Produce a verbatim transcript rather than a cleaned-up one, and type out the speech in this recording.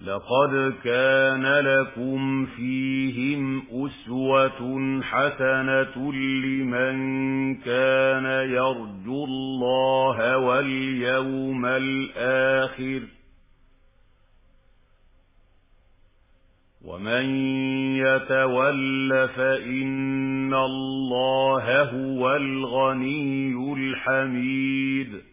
لقد كان لكم فيهم أسوة حسنة لمن كان يرجو الله واليوم الآخر ومن يتول فإن الله هو الغني الحميد